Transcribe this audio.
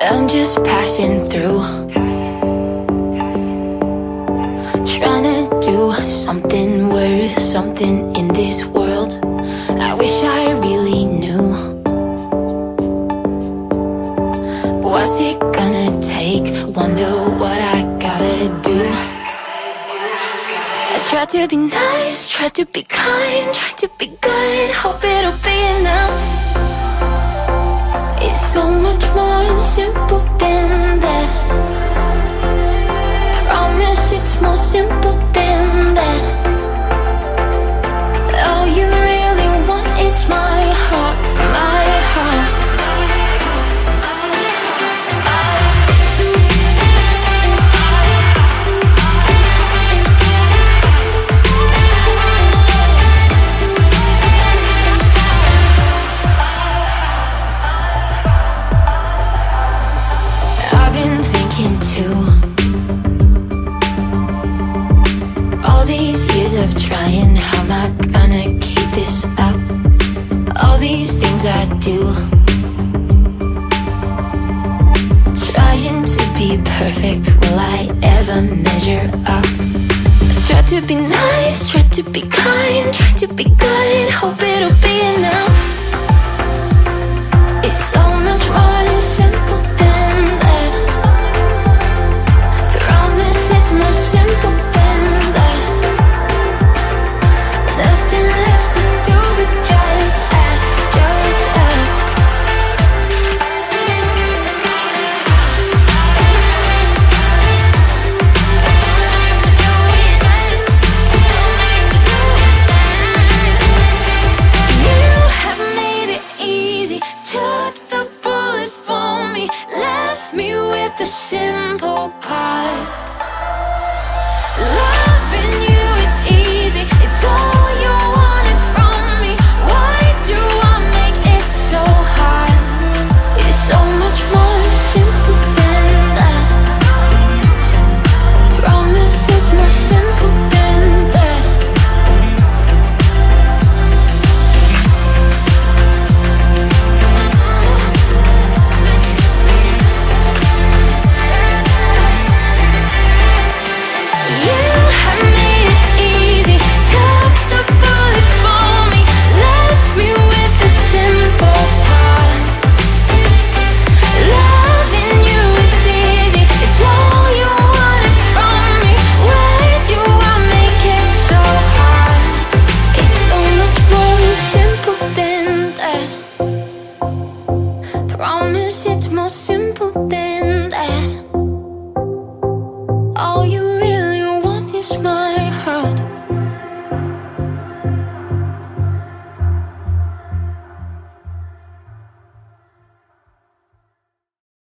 I'm just passing through, trying to do something worth something in this world. I wish I really knew. What's it gonna take? Wonder what I gotta do. I try to be nice, try to be kind, try to be good, hope it'll be enough. It's so much more simple than that. Promise it's more simple than that. All you really want is my heart, my heart. I've been thinking too. All these years of trying, how am I gonna keep this up? All these things I do, trying to be perfect, will I ever measure up? I try to be nice, try to be kind, try to be good, hope it'll be enough. It's so much more simple than that. Promise it's more simple than that. Nothing left to do but just ask, just ask. You have made it easy, took the bullet for me, left me with the simple part.